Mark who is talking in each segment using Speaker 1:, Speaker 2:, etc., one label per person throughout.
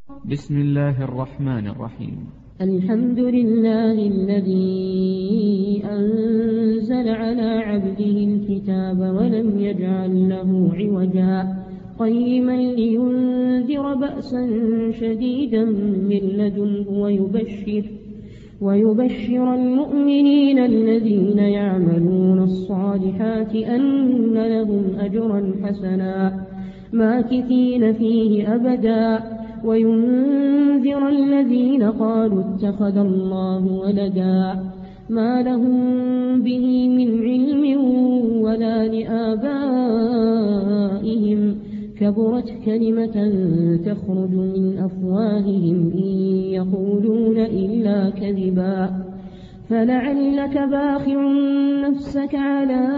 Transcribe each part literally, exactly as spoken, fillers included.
Speaker 1: بسم الله الرحمن الرحيم.
Speaker 2: الحمد لله الذي أنزل على عبده الكتاب ولم يجعل له عوجا قيما لينذر بأسا شديدا من لدنه ويبشر, ويبشر المؤمنين الذين يعملون الصالحات أن لهم أجرا حسنا ماكثين فيه أبدا وينذر الذين قالوا اتخذ الله ولدا ما لهم به من علم ولا لآبائهم كبرت كلمة تخرج من أفواههم إن يقولون إلا كذبا فلعلك باخع نفسك على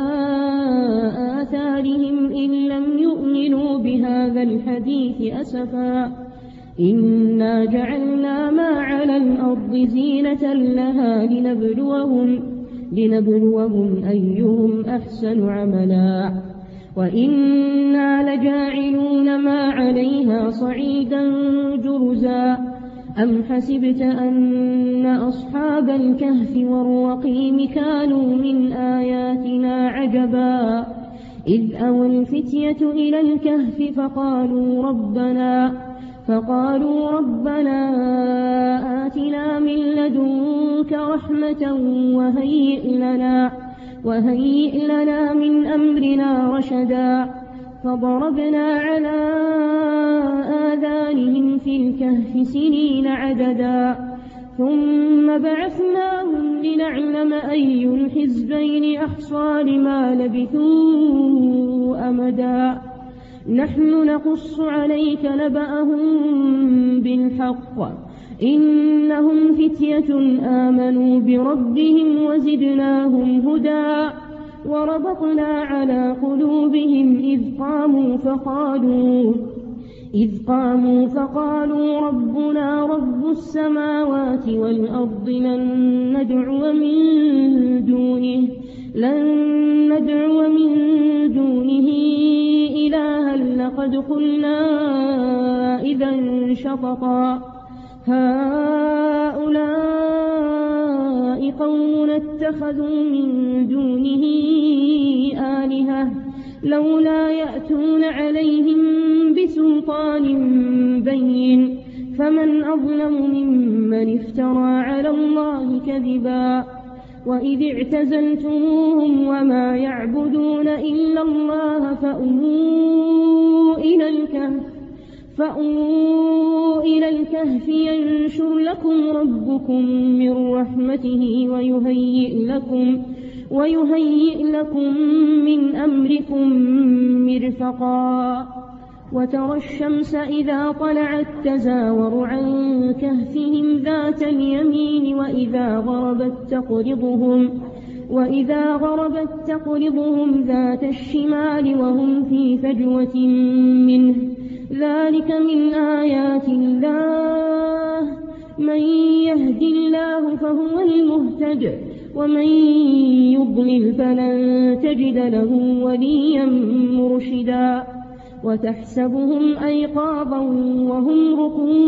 Speaker 2: آثارهم إن لم يؤمنوا بهذا الحديث أسفا إنا جعلنا ما على الأرض زينة لها لنبلوهم, لنبلوهم أيهم أحسن عملا وإنا لجاعلون ما عليها صعيدا جرزا أم حسبت أن أصحاب الكهف والرقيم كانوا من آياتنا عجبا إذ أوى الفتية إلى الكهف فقالوا ربنا فقالوا ربنا آتنا من لدنك رحمة وهيئ لنا, وهيئ لنا من أمرنا رشدا فضربنا على آذانهم في الكهف سنين عددا ثم بعثناهم لنعلم أي الحزبين أحصى لما لبثوا أمدا نحن نقص عليك نبأهم بالحق إنهم فتية آمنوا بربهم وزدناهم هدى وربطنا على قلوبهم إذ قاموا فقالوا إذ قاموا فقالوا ربنا رب السماوات والأرض لن ندعو من دونه لن ندعو من دونه إلها لقد قلنا إذا شططا هؤلاء قوم اتخذوا من دونه آلهة لولا يأتون عليهم بسلطان بين فمن أظلم ممن افترى على الله كذبا وإذ اعتزلتموهم وما يعبدون إلا الله فأووا إلى الكهف فأووا إلى الكهف ينشر لكم ربكم من رحمته ويهيئ لكم ويهيئ لكم من أمركم مرفقا وترى الشمس إذا طلعت تزاور عن كهفهم ذات اليمين وإذا غربت تقرضهم وإذا غربت تقرضهم ذات الشمال وهم في فجوة منه ذلك من آيات الله من يهد الله فهو المهتد ومن يضلل فلن تجد له وليا مرشدا وتحسبهم أيقاظا وهم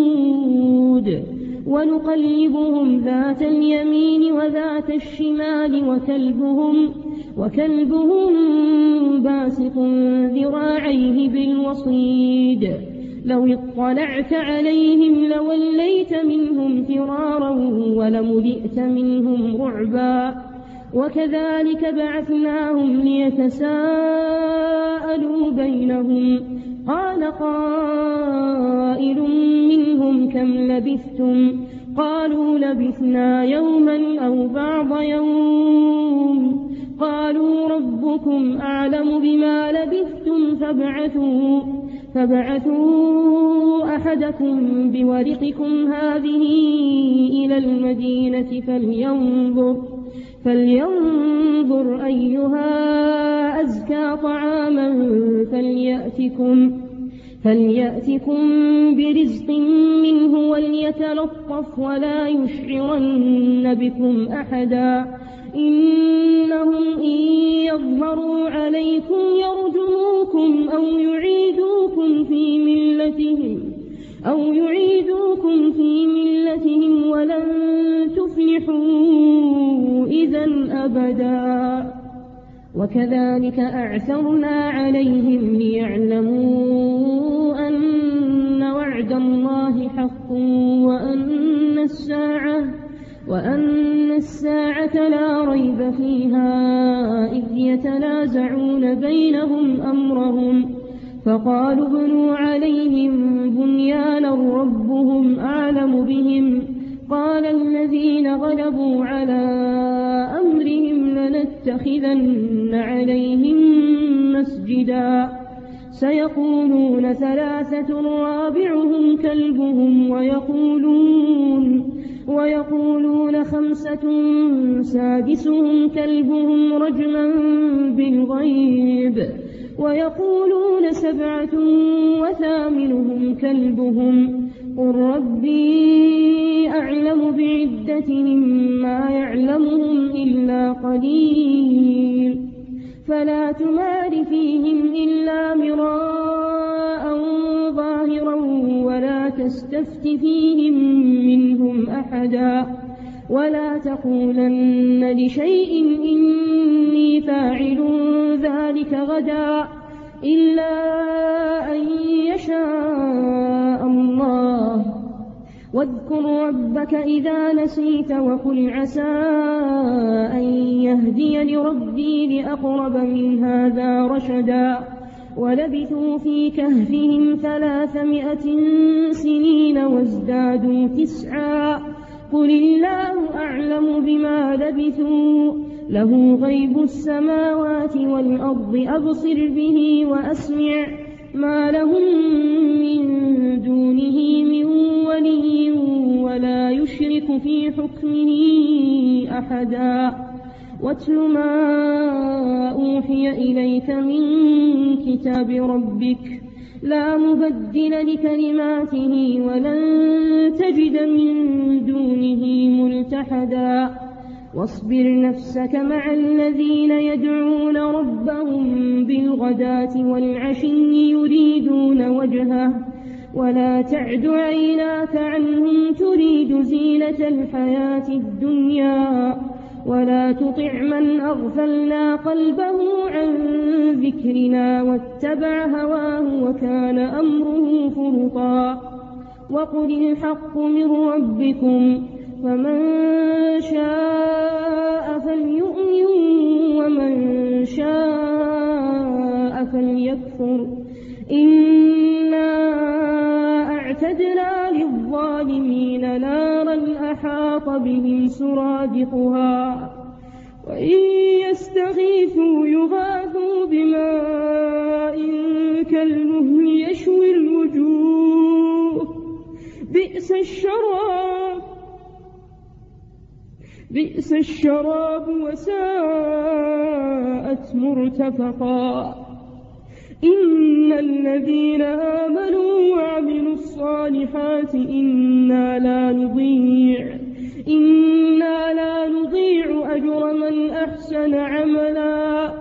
Speaker 2: رقود ونقلبهم ذات اليمين وذات الشمال وكلبهم, وكلبهم باسط ذراعيه بالوصيد لو اطلعت عليهم لوليت منهم فرارا ولملئت منهم رعبا وكذلك بعثناهم ليتساءلوا بينهم قال قائل منهم كم لبثتم قالوا لبثنا يوما أو بعض يوم قالوا ربكم أعلم بما لبثتم فابعثوا, فابعثوا أحدكم بورقكم هذه إلى المدينة فلينظر فلينظر أيها أزكى طعاما فليأتكم, فليأتكم برزق منه وليتلطف ولا يشعرن بكم أحدا إنهم إن يظهروا عليكم يرجموكم أو يعيدوكم في ملتهم أو يعيدوكم في ملتهم ولن تفلحوا إذا أبدا. وكذلك أعثرنا عليهم ليعلموا أن وعد الله حق وأن الساعة وأن الساعة لا ريب فيها إذ يتنازعون بينهم أمرهم فقالوا ابنوا عليهم بنيانا ربهم أعلم بهم قال الذين غلبوا على أمرهم لنتخذن عليهم مسجدا سيقولون ثلاثة رابعهم كلبهم ويقولون ويقولون خمسة سادسهم كلبهم رجما بالغيب ويقولون سبعة وثامنهم كلبهم قل ربي أعلم بعدتهم ما يعلمهم إلا قليل فلا تمار فيهم إلا مراء ظاهرا ولا تستفت فيهم منهم أحدا ولا تقولن لشيء إني فاعل ذلك غدا إلا أن يشاء الله واذكر ربك إذا نسيت وقل عسى أن يهديني ربي لأقرب من هذا رشدا ولبثوا في كهفهم ثلاثمائة سنين وازدادوا تسعا قل الله أعلم بما لبثوا له غيب السماوات والأرض أبصر به وأسمع ما لهم من دونه من ولي ولا يشرك في حكمه أحدا واتل ما أوحي إليك من كتاب ربك لا مبدل لكلماته ولن تجد من دونه ملتحدا واصبر نفسك مع الذين يدعون ربهم بالغداة والعشي يريدون وجهه ولا تعد عيناك عنهم تريد زينة الحياة الدنيا ولا تطع من أغفلنا قلبه عن ذكرنا واتبع هواه وكان أمره فرطا وقل الحق من ربكم فمن شاء فليؤمن ومن شاء فليكفر إنا أعتدنا للظالمين نارا أحاط بهم سرادقها وإن يستغيثوا يغاثوا بماء كالمهل يشوي الوجوه بئس الشراب بئس الشراب وساءت مرتفقا إن الذين آمنوا وعملوا الصالحات إنا لا نضيع إنا لا نضيع أجر من أحسن عملا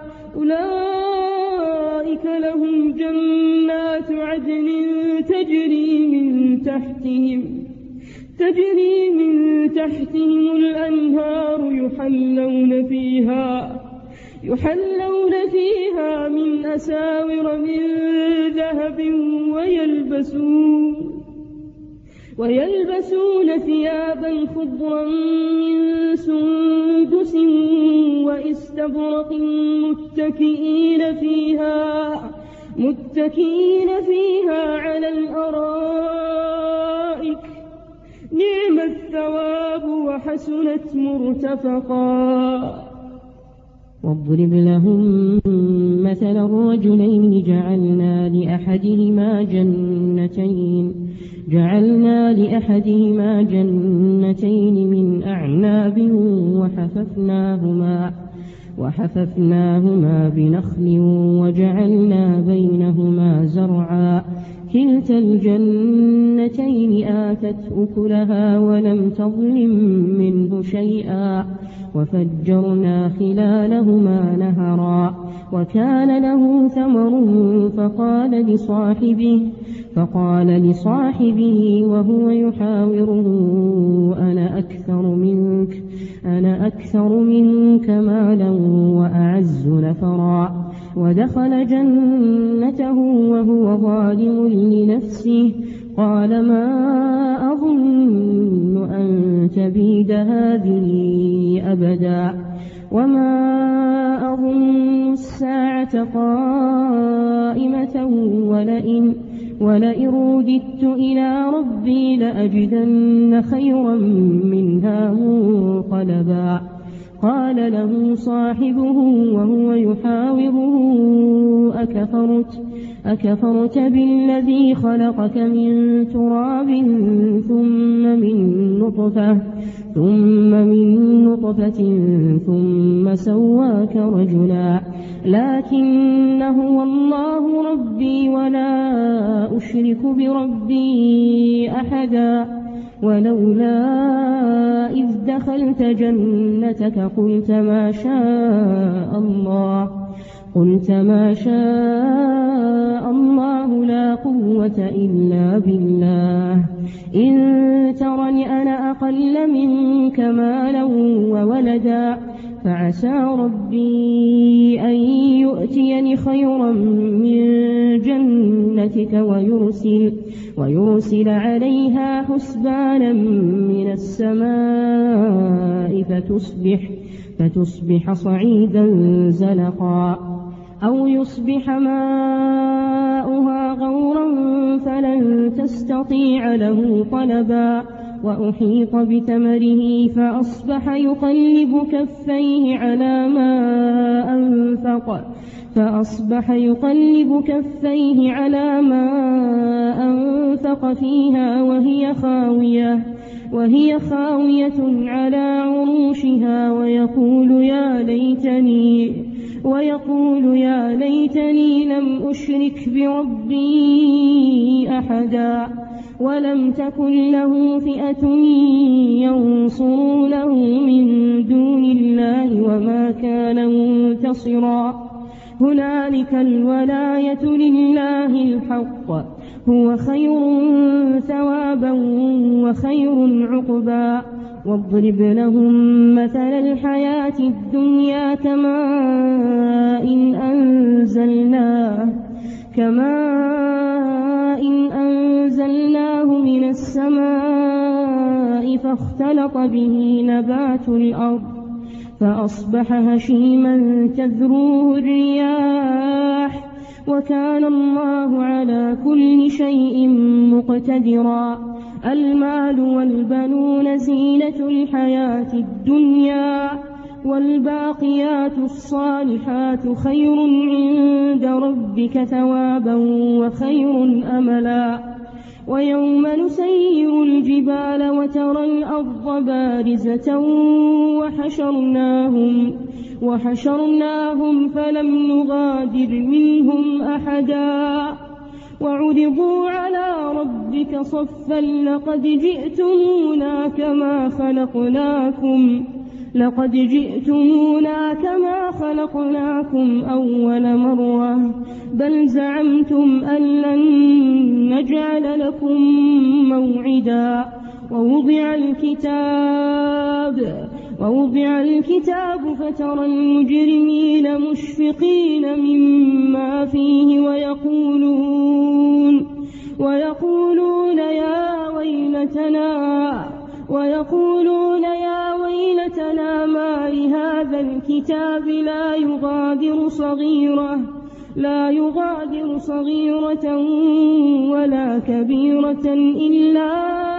Speaker 2: أولئك لهم جنات عدن تجري من تحتهم تجري من تحتهم الأنهار يحلون فيها يحلون فيها من أساور من ذهب ويلبسون ويلبسون ثيابا خضرا من سندس وإستبرق متكئين فيها متكئين فيها على الأرائك نعم الثواب وحسنت مرتفقا
Speaker 3: واضرب لهم مثل الرجلين جعلنا لأحدهما جنتين جعلنا لأحدهما جنتين من أعناب وحففناهما وحففناهما بنخل وجعلنا بينهما زرعا كلتا الجنتين آتت أكلها ولم تظلم منه شيئا وفجرنا خلالهما نهرا وكان له ثمر فقال لصاحبه فقال لصاحبه وهو يحاوره أنا أكثر منك أنا أكثر منك مالا وأعز نفرا. ودخل جنته وهو ظالم لنفسه قال ما أظن أن تبيد هذه أبدا وما أظن الساعة قائمة ولئن ولئن رددت إلى ربي لأجدن خيرا منها منقلبا. قال له صاحبه وهو يحاوره أكفرت, أكفرت بالذي خلقك من تراب ثم من نطفة ثم من نطفة ثم سواك رجلا لكن هو الله ربي ولا أشرك بربي أحدا. ولولا إذ دخلت جنتك قلت ما شاء الله قلت ما شاء الله لا قوة إلا بالله إن ترني أنا أقل منك مالا وولدا فعسى ربي أن يؤتيني خيرا من جنتك ويرسل, ويرسل عليها حسبانا من السماء فتصبح, فتصبح صعيدا زلقا أو يصبح ماؤها غورا فلن تستطيع له طلبا. وأحيط بثمره فأصبح يقلب كفيه على ما أنفق فأصبح يقلب كفيه على ما أنفق فيها وهي خاوية وهي خاوية على عروشها ويقول يا ليتني ويقول يا ليتني لم أشرك بربي أحدا ولم تكن له فئة ينصرونه من دون الله وما كان منتصرا. هنالك الولاية لله الحق هو خير ثوابا وخير عقبا. واضرب لهم مثل الحياة الدنيا كماء إن أنزلناه كماء إن أنزلناه من السماء فاختلط به نبات الأرض فأصبح هشيما تذروه الرياح وكان الله على كل شيء مقتدرا. المال والبنون زينة الحياة الدنيا والباقيات الصالحات خير عند ربك ثوابا وخير أملا. ويوم نسير الجبال وترى الأرض بارزة وحشرناهم, وحشرناهم فلم نغادر منهم أحدا وعرضوا على ربك صفا لقد جئتمونا كما خلقناكم لقد جئتمونا كما خلقناكم أول مرة بل زعمتم أن لن نجعل لكم موعدا. ووضع الكتاب ووضع الكتاب فترى المجرمين مشفقين مما فيه ويقولون ويقولون يا ويلتنا ويقولون يا ويلتنا ما لهذا الكتاب لا يغادر صغيرة لا يغادر صغيرة ولا كبيرة إلا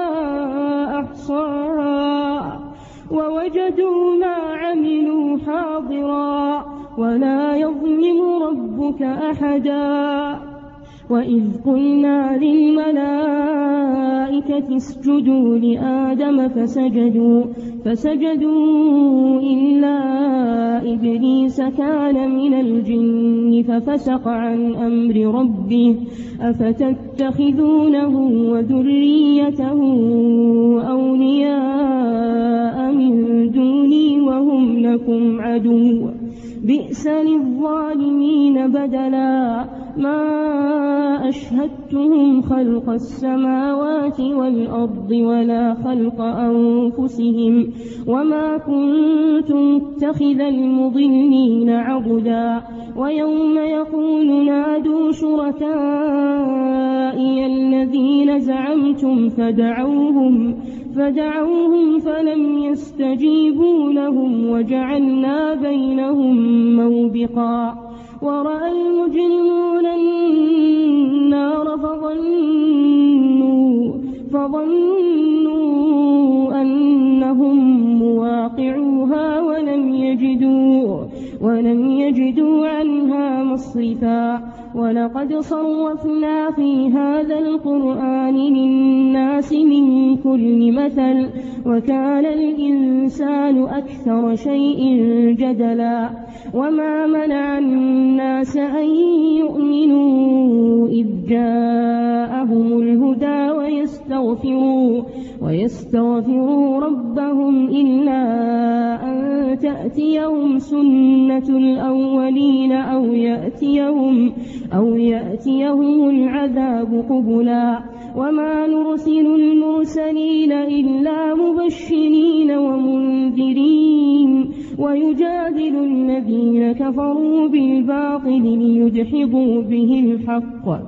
Speaker 3: أحصاها ووجدوا ما عملوا حاضرا ولا يظلم ربك أحدا. وإذ قلنا للملائكة اسجدوا لآدم فسجدوا, فسجدوا إلا إبليس كان من الجن ففسق عن أمر ربه أفتتخذونه وذريته أولياء من دوني وهم لكم عدو بئس للظالمين بدلا. ما أشهدتهم خلق السماوات والأرض ولا خلق أنفسهم وما كنت متخذ المضلين عضدا ويوم يقول نادوا شركائي الذين زعمتم فدعوهم فدعوهم فلم يستجيبوا لهم وجعلنا بينهم موبقا ورأى المجرمون النار فظنوا, فظنوا أنهم مواقعوها ولم يجدوا, ولم يجدوا عنها مصرفا ولقد صرفنا في هذا القرآن للناس من كل مثل وكان الإنسان أكثر شيء جدلا وما منع الناس أن يؤمنوا إذ جاءهم الهدى ويستغفروا, ويستغفروا ربهم إلا أن تأتيهم سنة الأولين أو يأتيهم, أو يأتيهم العذاب قبلا وما نرسل المرسلين إلا مبشرين ومنذرين ويجادل الذين كفروا بالباطل ليدحضوا به الحق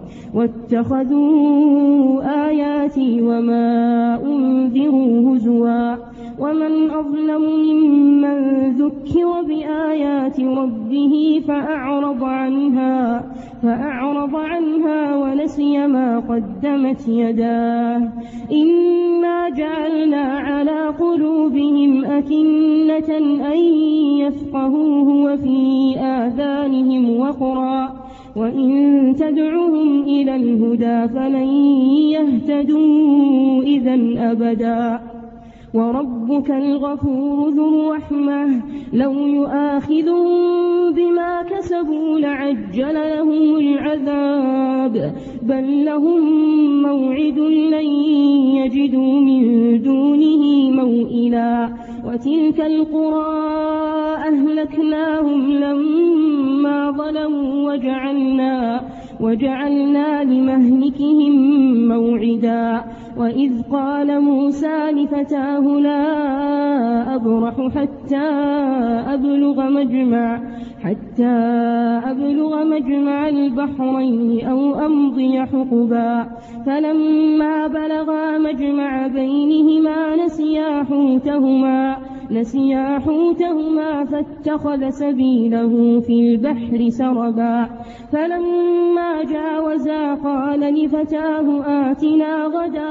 Speaker 3: واتخذوا آياتي وما أنذروا هزوا ومن أظلم ممن ذكر بآيات ربه فأعرض عنها, فأعرض عنها ونسي ما قدمت يداه إنا جعلنا على قلوبهم أكنة أن يفقهوه وفي آذانهم وقرا وإن تدعهم إلى الهدى فلن يهتدوا إذا أبدا وربك الغفور ذو الرحمة لو يؤاخذهم بما كسبوا لعجل لهم العذاب بل لهم موعد لن يجدوا من دونه موئلا وتلك القرى أهلكناهم لما ظلموا وجعلنا, وجعلنا لمهلكهم موعدا وإذ قال موسى لفتاه لا أبرح حتى أبلغ مجمع حتى أبلغ مجمع البحرين أو أمضي حقبا فلما بلغا مجمع بينهما نسيا حوتهما نسيا حوتهما فاتخذ سبيله في البحر سربا فلما جاوزا قال لفتاه آتنا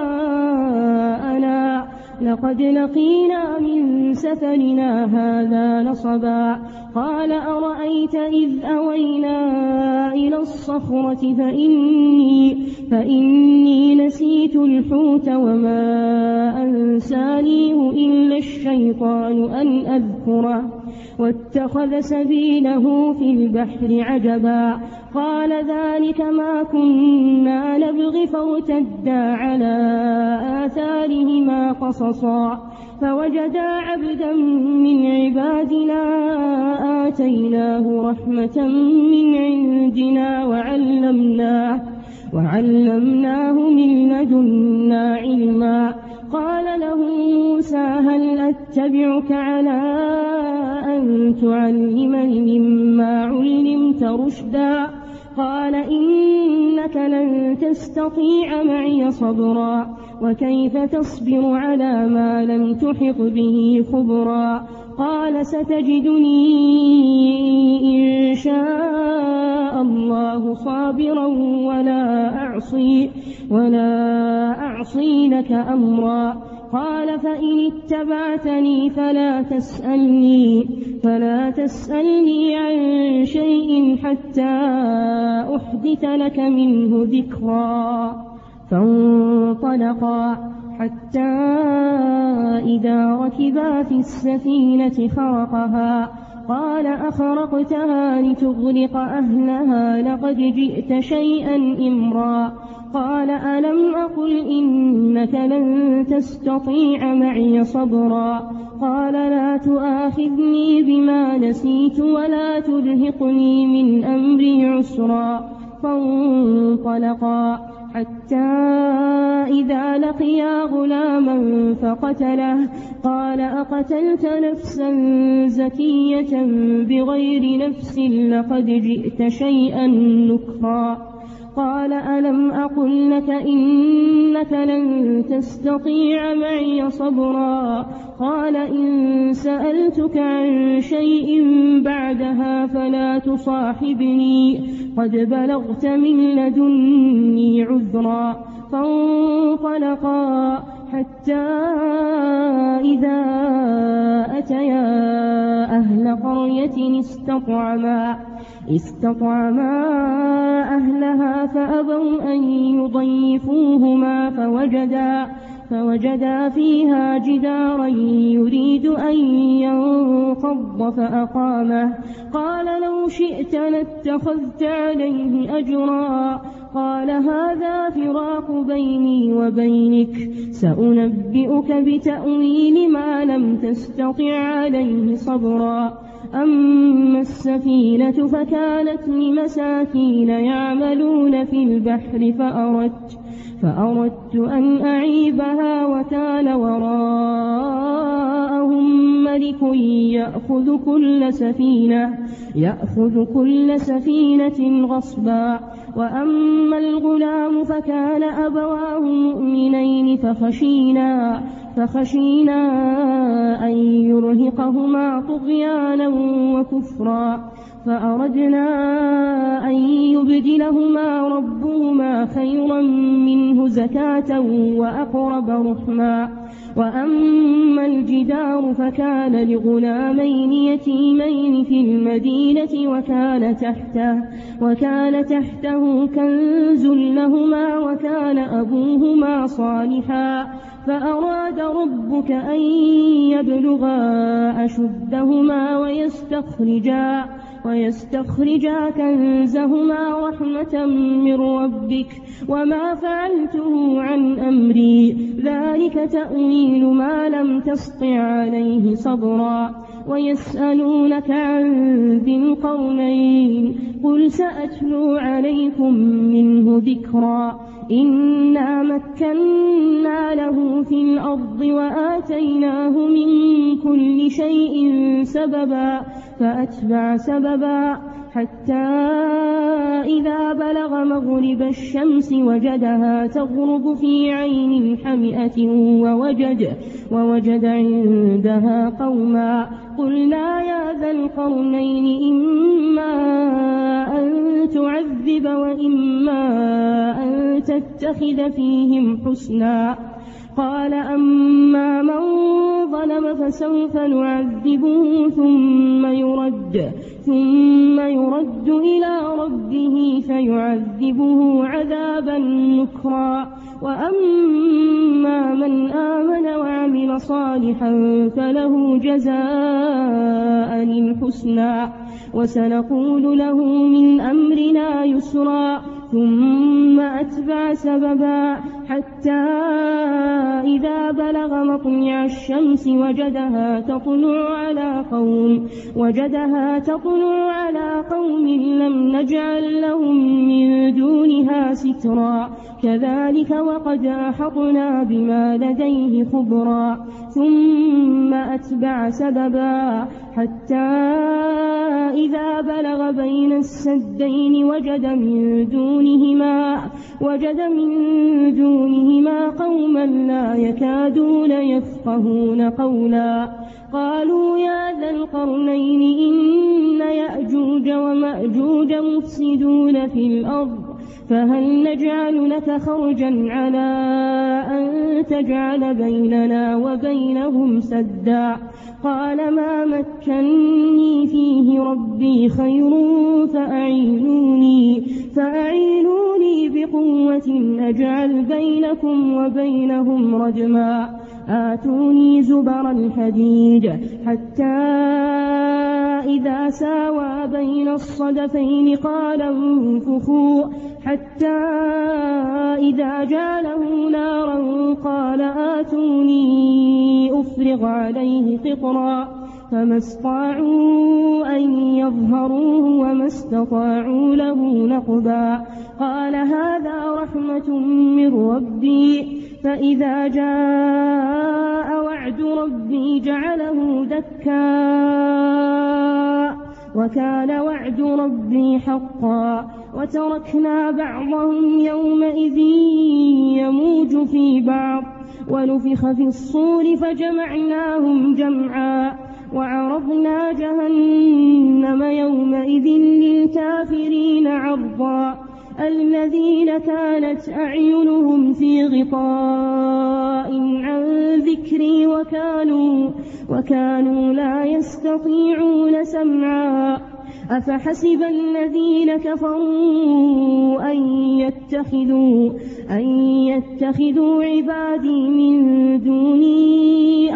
Speaker 3: غداءنا لقد لقينا من سفرنا هذا نصبا قال أرأيت إذ أوينا إلى الصخرة فإني, فإني نسيت الحوت وما أنسانيه إلا الشيطان أن أذكره واتخذ سبيله في البحر عجبا قال ذلك ما كنا نبغي فارتدا على آثارهما قصصا فوجدا عبدا من عبادنا آتيناه رحمة من عندنا وعلمناه, وعلمناه من لدنا علما قال له موسى هل أتبعك على أن تعلمني مما علمت رشدا قال إنك لن تستطيع معي صبرا وكيف تصبر على ما لم تحط به خبرا قال ستجدني إن شاء الله صابرا ولا أعصي, ولا أعصي لك أمرا قال فإن اتبعتني فلا تسألني, فلا تسألني عن شيء حتى أحدث لك منه ذكرا فانطلقا حتى إذا ركبا في السفينة خرقها قال أخرقتها لتغرق أهلها لقد جئت شيئا إمرا قال ألم أقل إنك لن تستطيع معي صبرا قال لا تؤاخذني بما نسيت ولا ترهقني من أمري عسرا فانطلقا حتى إذا لقيا غلاما فقتله قال أقتلت نفسا زكية بغير نفس لقد جئت شيئا نكرا قال ألم أقل لك إنك لن تستطيع معي صبرا قال إن سألتك عن شيء بعدها فلا تصاحبني قد بلغت من لدني عذرا فانطلقا حتى إذا أتيا أهل قرية استطعما استطعما أهلها فأبوا أن يضيفوهما فوجدا فوجدا فيها جدارا يريد أن ينقض فأقامه قال لو شئت لاتخذت عليه أجرا قال هذا فراق بيني وبينك سأنبئك بتأويل ما لم تستطع عليه صبرا أما السفينة فكانت لمساكين يعملون في البحر فأردت فأردت أن أعيبها وكان وراءهم ملك يأخذ كل سفينة يأخذ كل سفينة غصبا وأما الغلام فكان أبواه مؤمنين فخشينا فخشينا أن يرهقهما طغيانا وكفرا فأردنا أن يبدلهما ربهما خيرا منه زكاة وأقرب رحما وأما الجدار فكان لغلامين يتيمين في المدينة وكان تحته وكان تحته كنز لهما وكان أبوهما صالحا فأراد ربك أن يبلغا أشدهما ويستخرجا ويستخرجا كنزهما رحمة من ربك وما فعلته عن أمري ذلك تأويل ما لم تسطع عليه صبرا ويسألونك عن ذي القرنين قل سأتلو عليكم منه ذكرا إنا مكنا له في الأرض وآتيناه من كل شيء سببا فأتبع سببا حتى إذا بلغ مغرب الشمس وجدها تغرب في عين حمئة ووجد, ووجد عندها قوما قلنا يا ذا القرنين إما أن تعذب وإما أن تتخذ فيهم حسنا قال أما من ظلم فسوف نعذبه ثم يرد ثم يرد إلى ربه فيعذبه عذابا نكرا وأما من آمن وعمل صالحا فله جزاء الحسنى وسنقول له من أمرنا يسرا ثم أتبع سببا حتى إذا بلغ مطلع الشمس وجدها تطلع على قوم وجدها تطلع على قوم لم نجعل لهم من دونها سترا كذلك وقد أحطنا بما لديه خبرا ثم أتبع سببا حتى إذا بلغ بين السدين وجد من دونهما وجد من دونهما قوما لا يكادون يفقهون قولا قالوا يا ذا القرنين إن يأجوج ومأجوج مفسدون في الأرض فهل نجعل لك خرجا على أن تجعل بيننا وبينهم سدا قال ما مكنني فيه ربي خير فأعينوني, فأعينوني بقوة أجعل بينكم وبينهم رجما آتوني زبر الحديد حتى إذا ساوى بين الصدفين قال انفخوا حتى إذا جعله نارا قال آتوني أفرغ عليه قطرا فما استطاعوا أن يظهروه وما استطاعوا له نقبا قال هذا رحمة من ربي فإذا جاء وعد ربي جعله دكا وكان وعد ربي حقا وتركنا بعضهم يومئذ يموج في بعض ونفخ في الصور فجمعناهم جمعا وعرضنا جهنم يومئذ للكافرين عرضا الذين كانت أعينهم في غطاء عن ذكري وكانوا, وكانوا لا يستطيعون سمعا أفحسب الذين كفروا أن يتخذوا, أن يتخذوا عبادي من دوني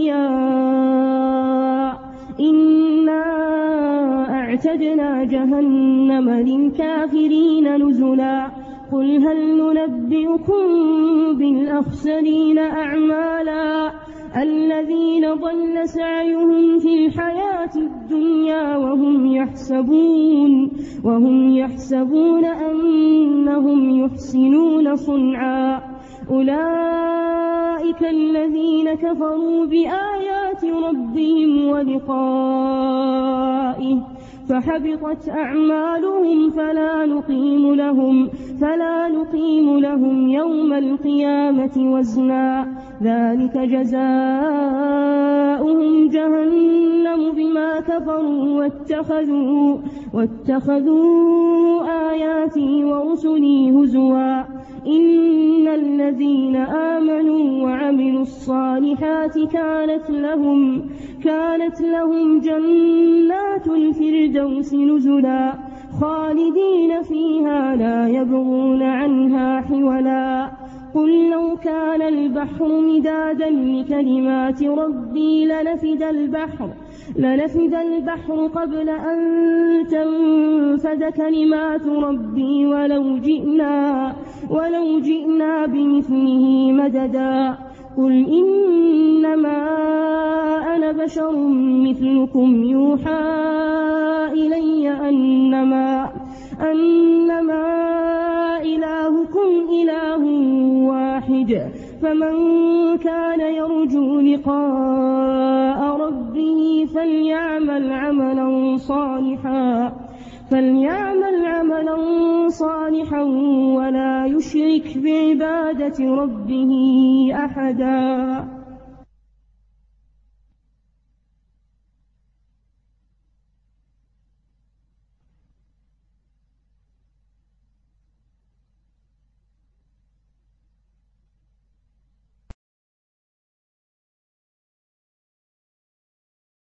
Speaker 3: أولياء إنا أعتدنا جهنم للكافرين نزلا قل هل ننبئكم بالأخسرين أعمالا الذين ضل سعيهم في الحياة الدنيا وهم يحسبون, وهم يحسبون أنهم يحسنون صنعا أولئك الذين كفروا بآيات ربهم ولقائه فحبطت أعمالهم فلا نقيم لهم, فلا نقيم لهم يوم القيامة وزنا ذلك جزاؤهم جهنم بما كفروا واتخذوا, واتخذوا آياتي ورسلي هزوا إن الذين آمنوا وعملوا الصالحات كانت لهم, كانت لهم جنات الفردوس نزلا خالدين فيها لا يبغون عنها حولا قل لو كان البحر مدادا لكلمات ربي لنفد البحر, لنفد البحر قبل أن تنفد كلمات ربي ولو جئنا, ولو جئنا بمثله مددا قل إنما أنا بشر مثلكم يوحى إلي أنما, أنما إلهكم إله واحد فمن كان يرجو لقاء ربه فليعمل عملا صالحا, فليعمل عملا صالحا ولا يشرك بعبادة ربه أحدا.